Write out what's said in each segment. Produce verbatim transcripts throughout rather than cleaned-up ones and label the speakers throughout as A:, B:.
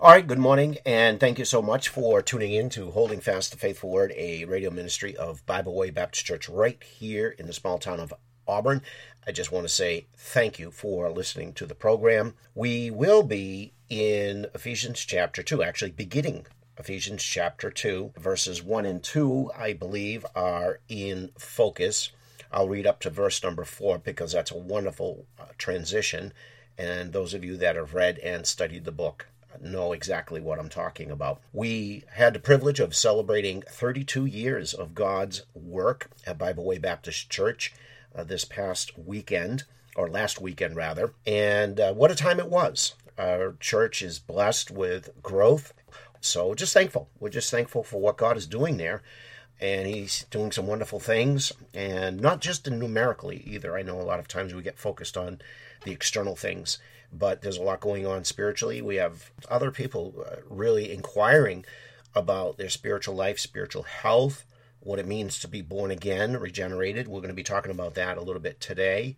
A: All right, good morning, and thank you so much for tuning in to Holding Fast the Faithful Word, a radio ministry of Bible Way Baptist Church right here in the small town of Auburn. I just want to say thank you for listening to the program. We will be in Ephesians chapter two, actually beginning Ephesians chapter two, verses one and two, I believe, are in focus. I'll read up to verse number four because that's a wonderful uh, transition, and those of you that have read and studied the book know exactly what I'm talking about. We had the privilege of celebrating thirty-two years of God's work at Bible Way Baptist Church uh, this past weekend, or last weekend rather, and uh, what a time it was. Our church is blessed with growth, so just thankful. We're just thankful for what God is doing there, and He's doing some wonderful things, and not just numerically either. I know a lot of times we get focused on the external things, but there's a lot going on spiritually. We have other people uh, really inquiring about their spiritual life, spiritual health, what it means to be born again, regenerated. We're going to be talking about that a little bit today.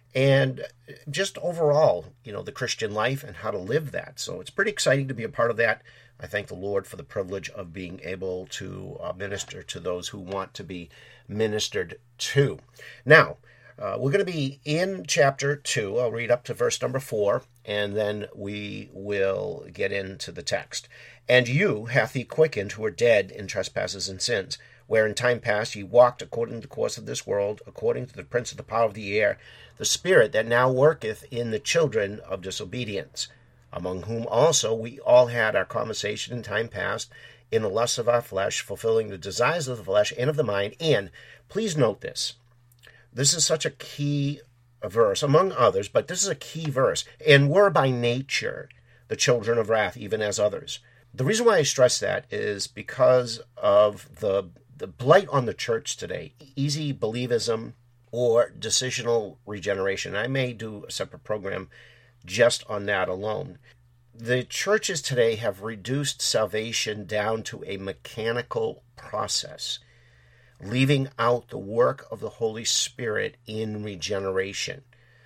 A: And just overall, you know, the Christian life and how to live that. So it's pretty exciting to be a part of that. I thank the Lord for the privilege of being able to uh, minister to those who want to be ministered to. Now, Uh, we're going to be in chapter two. I'll read up to verse number four, and then we will get into the text. And you hath he quickened who are dead in trespasses and sins, where in time past ye walked according to the course of this world, according to the prince of the power of the air, the spirit that now worketh in the children of disobedience, among whom also we all had our conversation in time past, in the lusts of our flesh, fulfilling the desires of the flesh and of the mind. And please note this. This is such a key verse, among others, but this is a key verse. And we're by nature the children of wrath, even as others. The reason why I stress that is because of the, the blight on the church today, easy believism or decisional regeneration. I may do a separate program just on that alone. The churches today have reduced salvation down to a mechanical process, leaving out the work of the Holy Spirit in regeneration.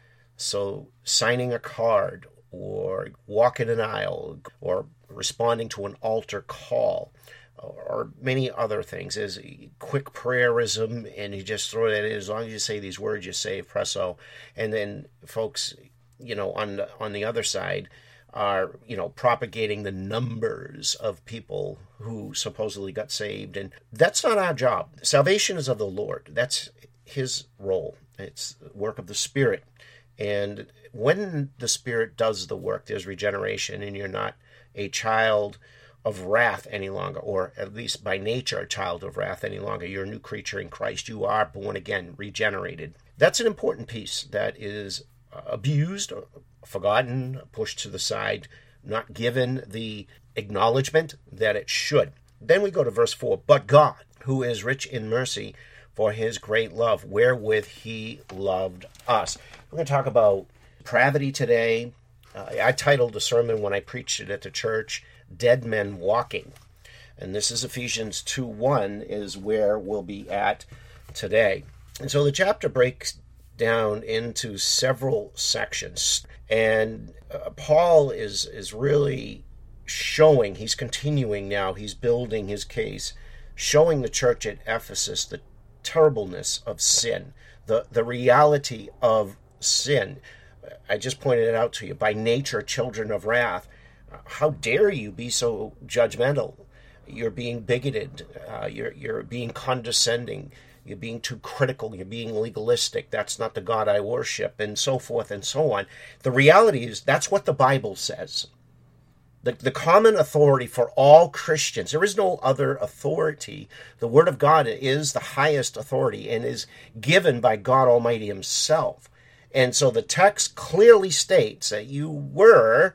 A: So signing a card or walking an aisle or responding to an altar call or many other things is quick prayerism, and you just throw that in. As long as you say these words, you save, presso. And then folks, you know, on the, on the other side, are, you know, propagating the numbers of people who supposedly got saved. And that's not our job. Salvation is of the Lord. That's His role. It's the work of the Spirit. And when the Spirit does the work, there's regeneration, and you're not a child of wrath any longer, or at least by nature a child of wrath any longer. You're a new creature in Christ. You are born again, regenerated. That's an important piece that is abused, forgotten, pushed to the side, not given the acknowledgement that it should. Then we go to verse four. But God, who is rich in mercy, for His great love, wherewith He loved us. We're going to talk about depravity today. Uh, I titled the sermon when I preached it at the church, Dead Men Walking. And this is Ephesians two one is where we'll be at today. And so the chapter breaks down into several sections, and uh, Paul is is really showing, he's continuing now, he's building his case, showing the church at Ephesus the terribleness of sin, the, the reality of sin. I just pointed it out to you. By nature, children of wrath. How dare you be so judgmental? You're being bigoted. Uh, you're you're being condescending. You're being too critical. You're being legalistic. That's not the God I worship, and so forth and so on. The reality is that's what the Bible says. The, the common authority for all Christians. There is no other authority. The Word of God is the highest authority and is given by God Almighty Himself. And so the text clearly states that you were,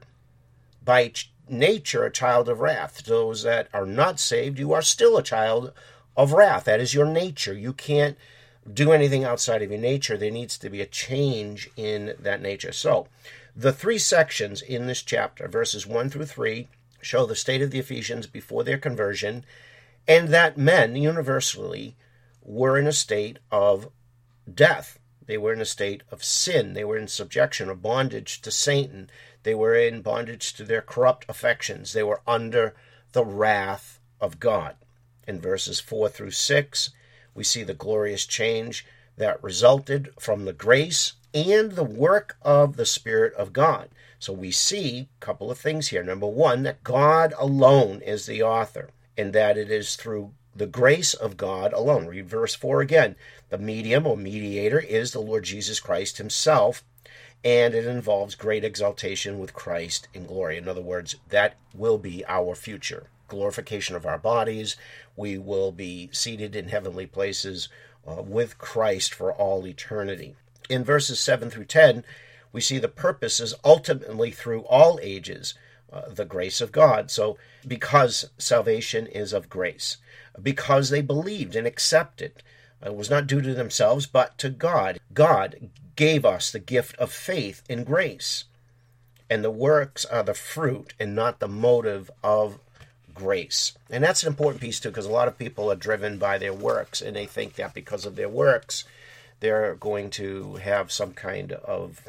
A: by nature, a child of wrath. Those that are not saved, you are still a child of wrath. That is your nature. You can't do anything outside of your nature. There needs to be a change in that nature. So, the three sections in this chapter, verses one through three, show the state of the Ephesians before their conversion, and that men universally were in a state of death, They were in a state of sin. They were in subjection or bondage to Satan. They were in bondage to their corrupt affections. They were under the wrath of God. In verses four through six, we see the glorious change that resulted from the grace and the work of the Spirit of God. So we see a couple of things here. Number one, that God alone is the author, and that it is through the grace of God alone. Read verse four again. The medium or mediator is the Lord Jesus Christ himself, and it involves great exaltation with Christ in glory. In other words, that will be our future. Glorification of our bodies. We will be seated in heavenly places uh, with Christ for all eternity. In verses seven through ten, we see the purpose is ultimately through all ages, uh, the grace of God. So because salvation is of grace, because they believed and accepted, it was not due to themselves, but to God. God gave us the gift of faith in grace. And the works are the fruit and not the motive of grace. And that's an important piece too, because a lot of people are driven by their works, and they think that because of their works, they're going to have some kind of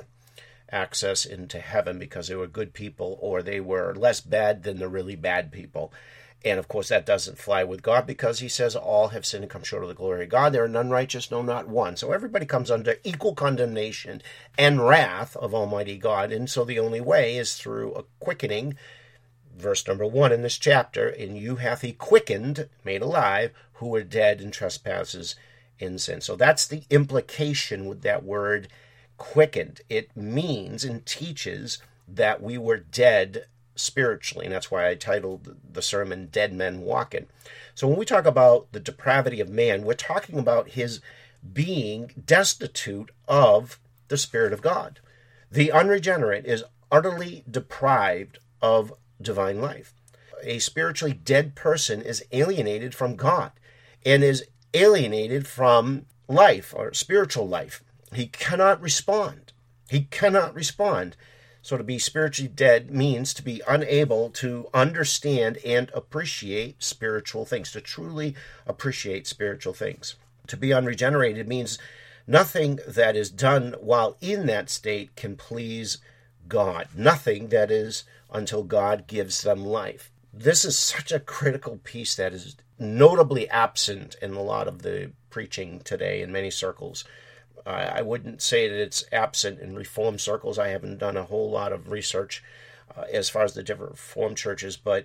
A: access into heaven because they were good people, or they were less bad than the really bad people. And of course, that doesn't fly with God, because he says all have sinned and come short of the glory of God. There are none righteous, no, not one. So everybody comes under equal condemnation and wrath of Almighty God. And so the only way is through a quickening. Verse number one in this chapter, "In you hath he quickened," made alive, "who were dead in trespasses in sin." So that's the implication with that word quickened. It means and teaches that we were dead spiritually, and that's why I titled the sermon Dead Men Walking. So when we talk about the depravity of man, we're talking about his being destitute of the Spirit of God. The unregenerate is utterly deprived of divine life. A spiritually dead person is alienated from God and is alienated from life or spiritual life. He cannot respond. He cannot respond. So to be spiritually dead means to be unable to understand and appreciate spiritual things, to truly appreciate spiritual things. To be unregenerated means nothing that is done while in that state can please God. Nothing, that is, until God gives them life. This is such a critical piece that is notably absent in a lot of the preaching today in many circles. Uh, I wouldn't say that it's absent in Reformed circles. I haven't done a whole lot of research uh, as far as the different Reformed churches, but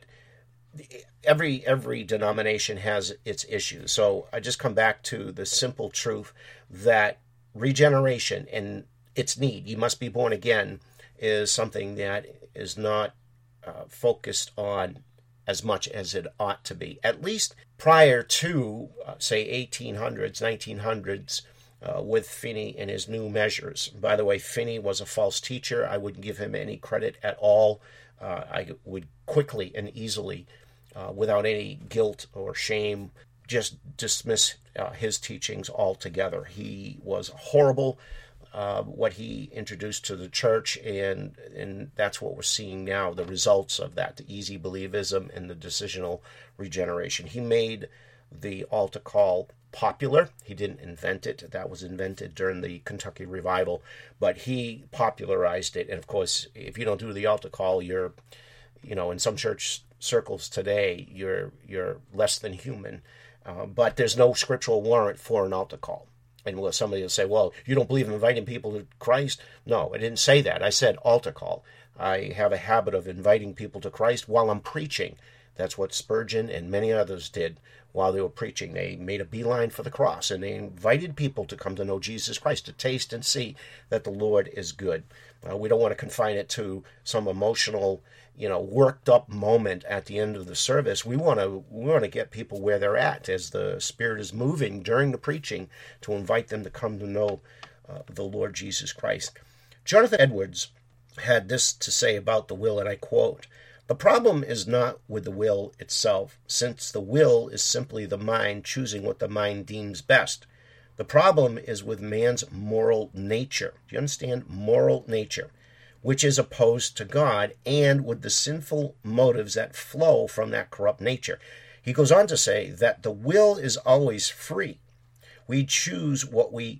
A: every every denomination has its issues. So I just come back to the simple truth that regeneration and its need, you must be born again, is something that is not uh, focused on as much as it ought to be. At least prior to, uh, say, eighteen hundreds, nineteen hundreds, uh, with Finney and his new measures. By the way, Finney was a false teacher. I wouldn't give him any credit at all. Uh, I would quickly and easily, uh, without any guilt or shame, just dismiss uh, his teachings altogether. He was horrible. Uh, what he introduced to the church, and and that's what we're seeing now, the results of that, the easy believism and the decisional regeneration. He made the altar call popular. He didn't invent it. That was invented during the Kentucky Revival, but he popularized it. And of course, if you don't do the altar call, you're, you know, in some church circles today, you're you're less than human. Uh, but there's no scriptural warrant for an altar call. And well, somebody will say, well, you don't believe in inviting people to Christ? No, I didn't say that. I said altar call. I have a habit of inviting people to Christ while I'm preaching. That's what Spurgeon and many others did while they were preaching. They made a beeline for the cross, and they invited people to come to know Jesus Christ, to taste and see that the Lord is good. Uh, we don't want to confine it to some emotional, you know, worked up moment at the end of the service. We want to we want to get people where they're at as the Spirit is moving during the preaching, to invite them to come to know uh, the Lord Jesus Christ. Jonathan Edwards had this to say about the will, and I quote, "The problem is not with the will itself, since the will is simply the mind choosing what the mind deems best. The problem is with man's moral nature." Do you understand? Moral nature, which is opposed to God, and with the sinful motives that flow from that corrupt nature. He goes on to say that the will is always free. We choose what we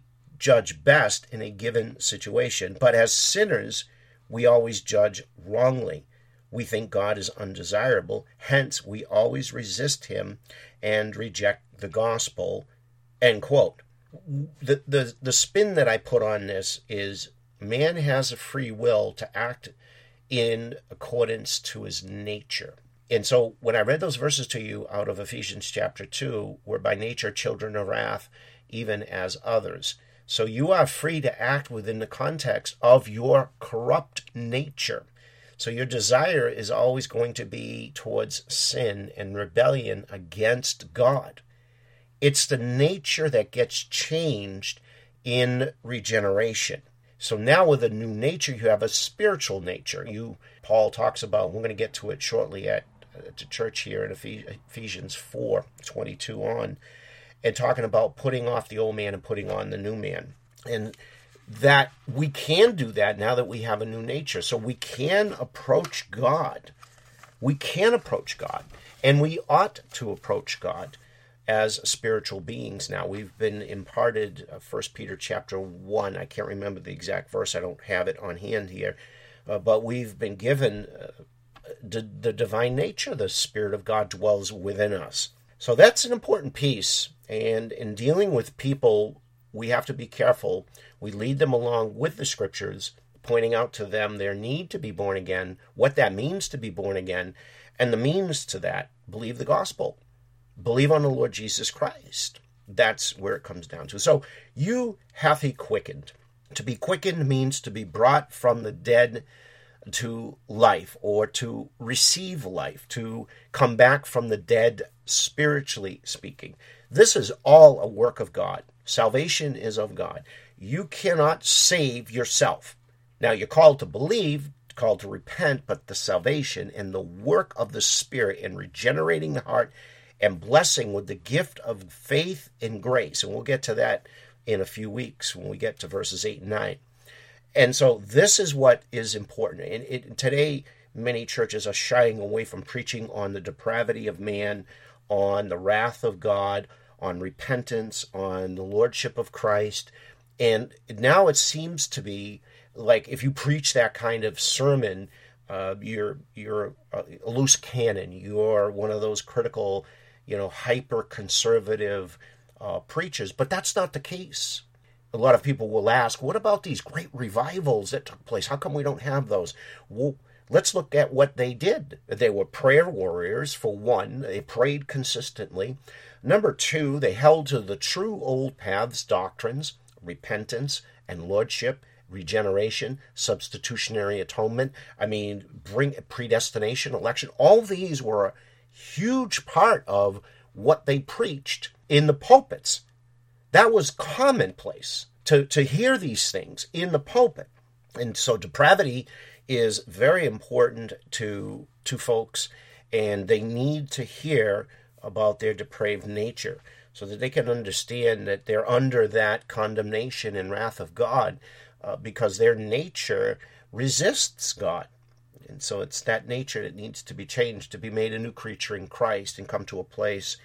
A: judge best in a given situation. But as sinners, we always judge wrongly. We think God is undesirable. Hence, we always resist him and reject the gospel. End quote. The, the, the spin that I put on this is man has a free will to act in accordance to his nature. And so when I read those verses to you out of Ephesians chapter two, we're by nature children of wrath, even as others. So you are free to act within the context of your corrupt nature. So your desire is always going to be towards sin and rebellion against God. It's the nature that gets changed in regeneration. So now with a new nature, you have a spiritual nature. You, Paul talks about, we're going to get to it shortly at, at the church here in Ephesians four twenty-two on, and talking about putting off the old man and putting on the new man. And that we can do that now that we have a new nature. So we can approach God. We can approach God. And we ought to approach God as spiritual beings now. We've been imparted, uh, First Peter chapter one. I can't remember the exact verse. I don't have it on hand here. Uh, but we've been given uh, the, the divine nature. The Spirit of God dwells within us. So that's an important piece. And in dealing with people, we have to be careful. We lead them along with the scriptures, pointing out to them their need to be born again, what that means to be born again, and the means to that. Believe the gospel. Believe on the Lord Jesus Christ. That's where it comes down to. So, you hath he quickened. To be quickened means to be brought from the dead to life, or to receive life, to come back from the dead, spiritually speaking. This is all a work of God. Salvation is of God. You cannot save yourself. Now, you're called to believe, called to repent, but the salvation and the work of the Spirit in regenerating the heart and blessing with the gift of faith and grace. And we'll get to that in a few weeks when we get to verses eight and nine. And so this is what is important. And it, today, many churches are shying away from preaching on the depravity of man, on the wrath of God, on repentance, on the lordship of Christ. And now it seems to be like if you preach that kind of sermon, uh, you're you're a loose cannon. You're one of those critical, you know, hyper-conservative uh, preachers. But that's not the case. A lot of people will ask, what about these great revivals that took place? How come we don't have those? Well, let's look at what they did. They were prayer warriors, for one. They prayed consistently. Number two, they held to the true old paths, doctrines, repentance and lordship, regeneration, substitutionary atonement. I mean, bring predestination, election. All these were a huge part of what they preached in the pulpits. That was commonplace to, to hear these things in the pulpit. And so depravity is very important to, to folks, and they need to hear about their depraved nature so that they can understand that they're under that condemnation and wrath of God uh, because their nature resists God. And so it's that nature that needs to be changed, to be made a new creature in Christ and come to a place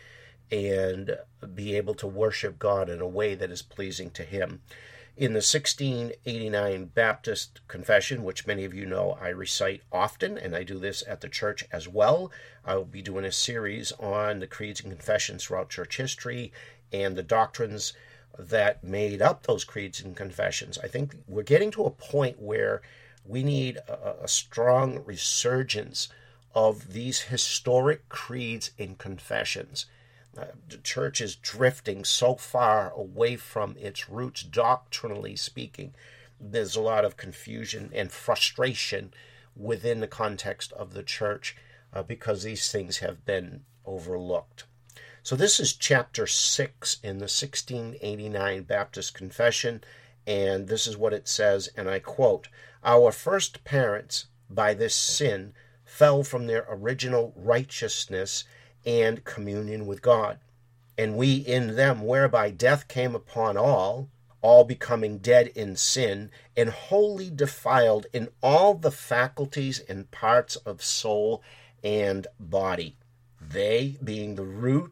A: and be able to worship God in a way that is pleasing to him. In the sixteen eighty-nine Baptist Confession, which many of you know I recite often, and I do this at the church as well, I will be doing a series on the creeds and confessions throughout church history and the doctrines that made up those creeds and confessions. I think we're getting to a point where we need a, a strong resurgence of these historic creeds and confessions. Uh, the church is drifting so far away from its roots, doctrinally speaking. There's a lot of confusion and frustration within the context of the church uh, because these things have been overlooked. So this is chapter six in the sixteen eighty-nine Baptist Confession, and this is what it says, and I quote, "Our first parents, by this sin, fell from their original righteousness and communion with God. And we in them, whereby death came upon all, all becoming dead in sin, and wholly defiled in all the faculties and parts of soul and body. They, being the root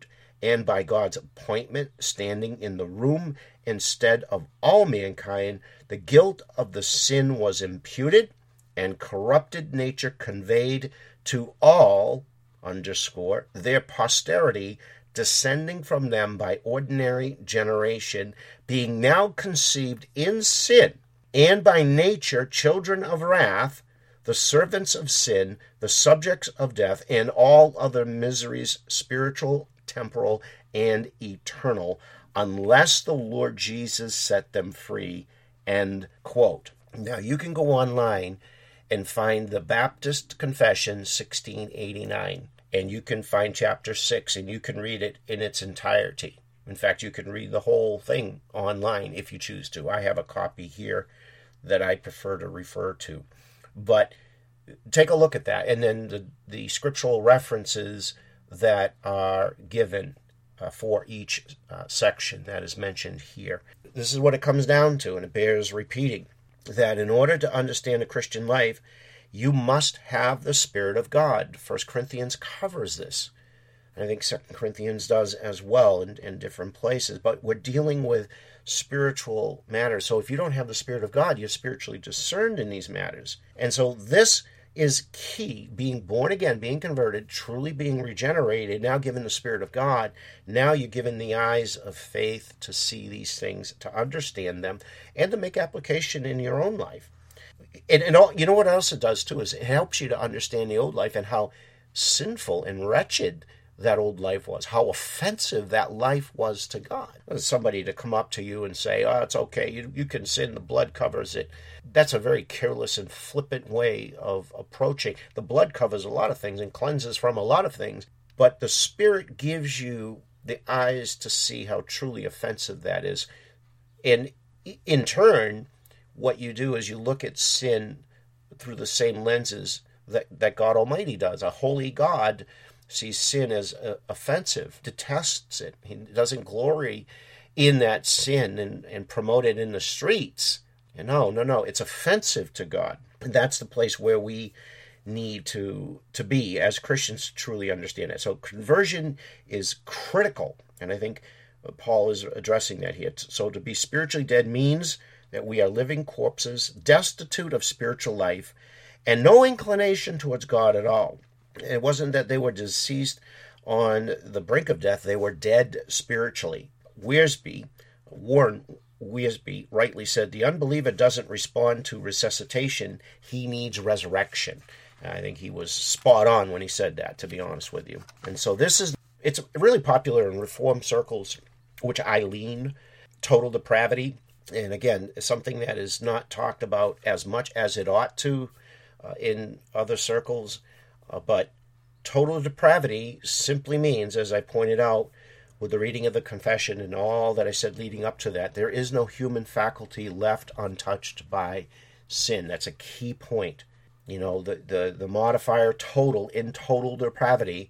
A: and by God's appointment, standing in the room instead of all mankind, the guilt of the sin was imputed, and corrupted nature conveyed to all, underscore, their posterity, descending from them by ordinary generation, being now conceived in sin, and by nature children of wrath, the servants of sin, the subjects of death, and all other miseries, spiritual, temporal, and eternal, unless the Lord Jesus set them free. End quote. Now, you can go online and find the Baptist Confession, sixteen eighty-nine, and you can find chapter six, and you can read it in its entirety. In fact, you can read the whole thing online if you choose to. I have a copy here that I prefer to refer to. But take a look at that, and then the, the scriptural references that are given uh, for each uh, section that is mentioned here. This is what it comes down to, and it bears repeating, that in order to understand the Christian life, you must have the Spirit of God. First Corinthians covers this. I think Second Corinthians does as well in, in different places. But we're dealing with spiritual matters. So if you don't have the Spirit of God, you're spiritually discerned in these matters. And so this is key. Being born again, being converted, truly being regenerated, now given the Spirit of God. Now you're given the eyes of faith to see these things, to understand them, and to make application in your own life. And, and all, you know what else it does too, is it helps you to understand the old life and how sinful and wretched that old life was, how offensive that life was to God. Somebody to come up to you and say, oh, it's okay, you, you can sin, the blood covers it. That's a very careless and flippant way of approaching. The blood covers a lot of things and cleanses from a lot of things, but the Spirit gives you the eyes to see how truly offensive that is. And in turn, what you do is you look at sin through the same lenses that, that God Almighty does. A holy God sees sin as uh, offensive, detests it. He doesn't glory in that sin and, and promote it in the streets. And no, no, no, it's offensive to God. And that's the place where we need to, to be as Christians to truly understand it. So conversion is critical, and I think Paul is addressing that here. So to be spiritually dead means that we are living corpses, destitute of spiritual life, and no inclination towards God at all. It wasn't that they were deceased on the brink of death. They were dead spiritually. Wiersbe, Warren Wiersbe, rightly said, the unbeliever doesn't respond to resuscitation. He needs resurrection. I think he was spot on when he said that, to be honest with you. And so this is, it's really popular in Reformed circles, which I lean, total depravity. And again, something that is not talked about as much as it ought to uh, in other circles. Uh, but total depravity simply means, as I pointed out with the reading of the confession and all that I said leading up to that, there is no human faculty left untouched by sin. That's a key point. You know, the, the, the modifier total in total depravity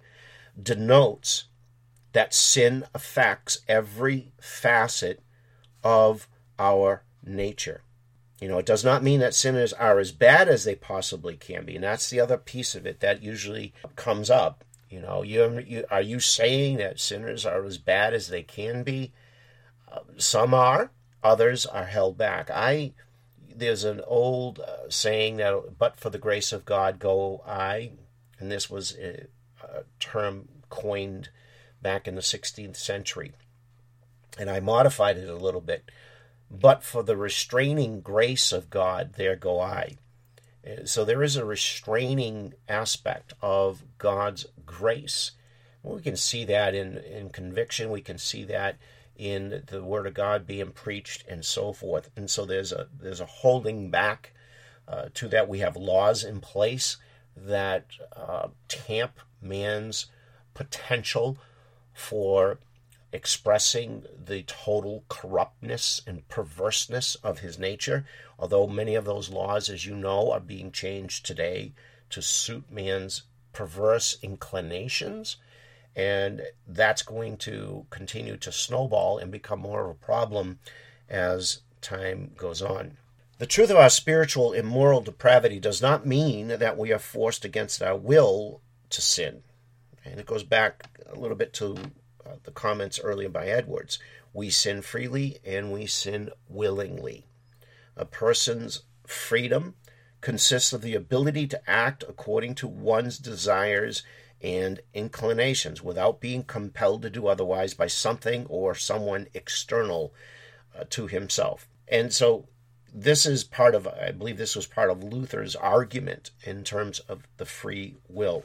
A: denotes that sin affects every facet of our nature. You know, it does not mean that sinners are as bad as they possibly can be. And that's the other piece of it that usually comes up. You know, you, you are you saying that sinners are as bad as they can be? Uh, some are. Others are held back. I There's an old uh, saying that, but for the grace of God go I. And this was a, a term coined back in the sixteenth century. And I modified it a little bit. But for the restraining grace of God, there go I. So there is a restraining aspect of God's grace. We can see that in, in conviction. We can see that in the Word of God being preached and so forth. And so there's a there's a holding back uh, to that. We have laws in place that uh, tamp man's potential for expressing the total corruptness and perverseness of his nature, although many of those laws, as you know, are being changed today to suit man's perverse inclinations, and that's going to continue to snowball and become more of a problem as time goes on. The truth of our spiritual immoral depravity does not mean that we are forced against our will to sin, and it goes back a little bit to uh, the comments earlier by Edwards. We sin freely and we sin willingly. A person's freedom consists of the ability to act according to one's desires and inclinations without being compelled to do otherwise by something or someone external uh, to himself. And so this is part of, I believe this was part of Luther's argument in terms of the free will.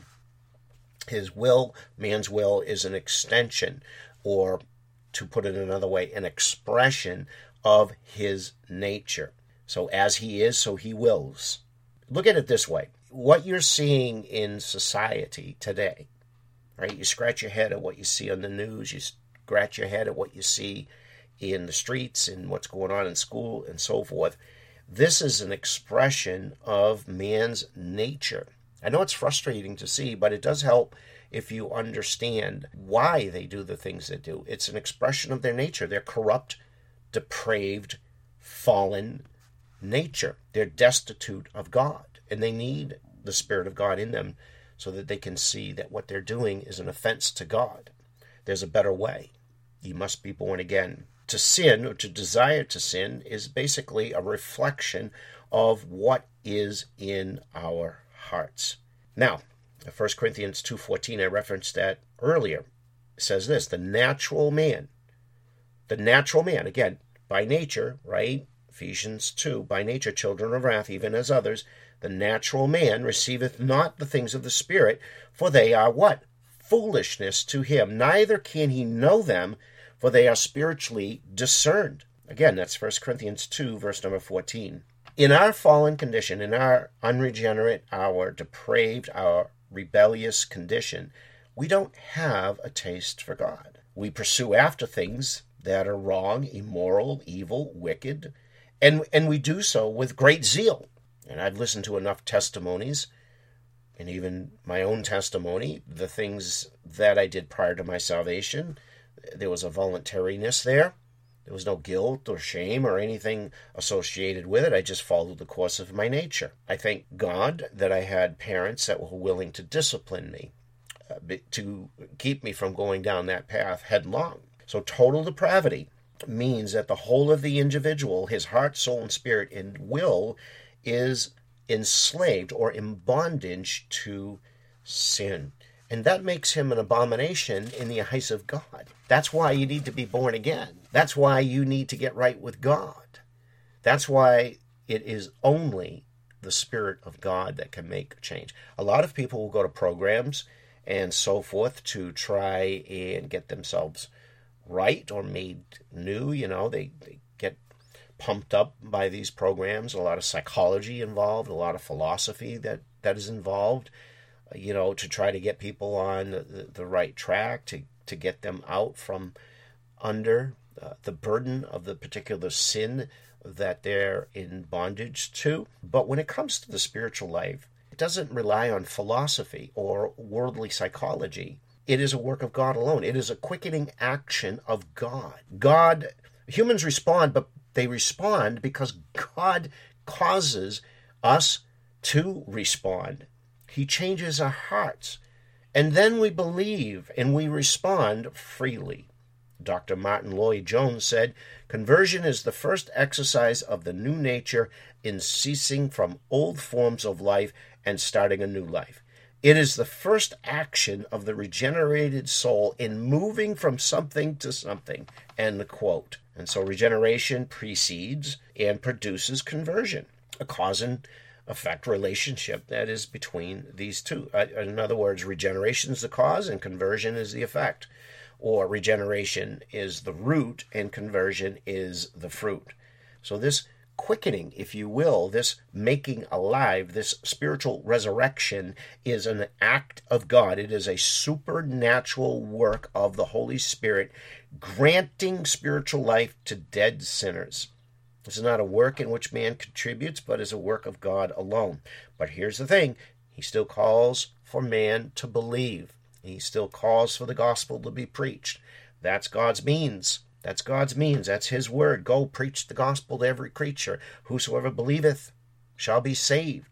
A: His will, man's will, is an extension, or to put it another way, an expression of his nature. So as he is, so he wills. Look at it this way. What you're seeing in society today, right? You scratch your head at what you see on the news. You scratch your head at what you see in the streets and what's going on in school and so forth. This is an expression of man's nature. I know it's frustrating to see, but it does help if you understand why they do the things they do. It's an expression of their nature, their corrupt, depraved, fallen nature. They're destitute of God, and they need the Spirit of God in them so that they can see that what they're doing is an offense to God. There's a better way. You must be born again. To sin, or to desire to sin, is basically a reflection of what is in our hearts. Now, First Corinthians two fourteen, I referenced that earlier, says this: the natural man, the natural man, again, by nature, right? Ephesians two, by nature children of wrath, even as others, the natural man receiveth not the things of the Spirit, for they are what? Foolishness to him. Neither can he know them, for they are spiritually discerned. Again, that's First Corinthians two, verse number fourteen. In our fallen condition, in our unregenerate, our depraved, our rebellious condition, we don't have a taste for God. We pursue after things that are wrong, immoral, evil, wicked, and, and we do so with great zeal. And I've listened to enough testimonies, and even my own testimony, the things that I did prior to my salvation. There was a voluntariness there. There was no guilt or shame or anything associated with it. I just followed the course of my nature. I thank God that I had parents that were willing to discipline me, uh, to keep me from going down that path headlong. So total depravity means that the whole of the individual, his heart, soul, and spirit, and will, is enslaved or in bondage to sin. And that makes him an abomination in the eyes of God. That's why you need to be born again. That's why you need to get right with God. That's why it is only the Spirit of God that can make a change. A lot of people will go to programs and so forth to try and get themselves right or made new. You know, they, they get pumped up by these programs. A lot of psychology involved, a lot of philosophy that, that is involved, you know, to try to get people on the, the right track, to, to get them out from under uh, the burden of the particular sin that they're in bondage to. But when it comes to the spiritual life, it doesn't rely on philosophy or worldly psychology. It is a work of God alone. It is a quickening action of God. God, humans respond, but they respond because God causes us to respond. He changes our hearts. And then we believe and we respond freely. Doctor Martin Lloyd-Jones said, "Conversion is the first exercise of the new nature in ceasing from old forms of life and starting a new life. It is the first action of the regenerated soul in moving from something to something." End quote. And so regeneration precedes and produces conversion, a cause and effect relationship that is between these two. Uh, in other words, regeneration is the cause and conversion is the effect. Or regeneration is the root and conversion is the fruit. So this quickening, if you will, this making alive, this spiritual resurrection is an act of God. It is a supernatural work of the Holy Spirit granting spiritual life to dead sinners. This is not a work in which man contributes, but is a work of God alone. But here's the thing. He still calls for man to believe. He still calls for the gospel to be preached. That's God's means. That's God's means. That's his word. Go preach the gospel to every creature. Whosoever believeth shall be saved.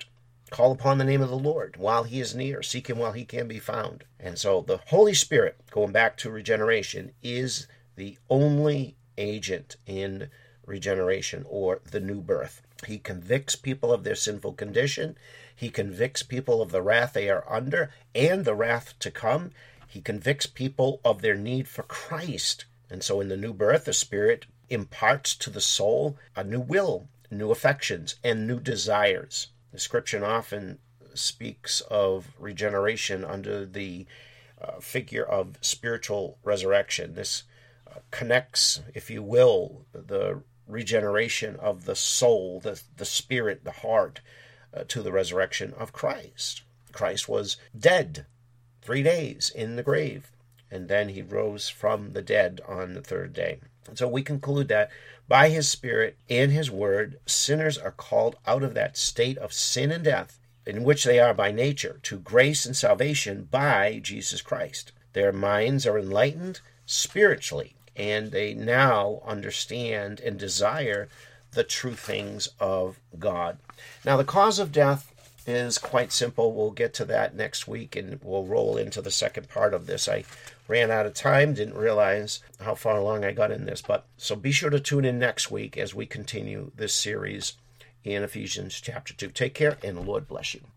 A: Call upon the name of the Lord while he is near. Seek him while he can be found. And so the Holy Spirit, going back to regeneration, is the only agent in regeneration or the new birth. He convicts people of their sinful condition. He convicts people of the wrath they are under and the wrath to come. He convicts people of their need for Christ. And so in the new birth, the Spirit imparts to the soul a new will, new affections, and new desires. The Scripture often speaks of regeneration under the uh, figure of spiritual resurrection. This uh, connects, if you will, the regeneration of the soul, the, the spirit, the heart, uh, to the resurrection of Christ. Christ was dead three days in the grave, and then he rose from the dead on the third day. And so we conclude that by his Spirit and his word, sinners are called out of that state of sin and death in which they are by nature to grace and salvation by Jesus Christ. Their minds are enlightened spiritually, and they now understand and desire the true things of God. Now, the cause of death is quite simple. We'll get to that next week, and we'll roll into the second part of this. I ran out of time, didn't realize how far along I got in this, but so be sure to tune in next week as we continue this series in Ephesians chapter two. Take care, and the Lord bless you.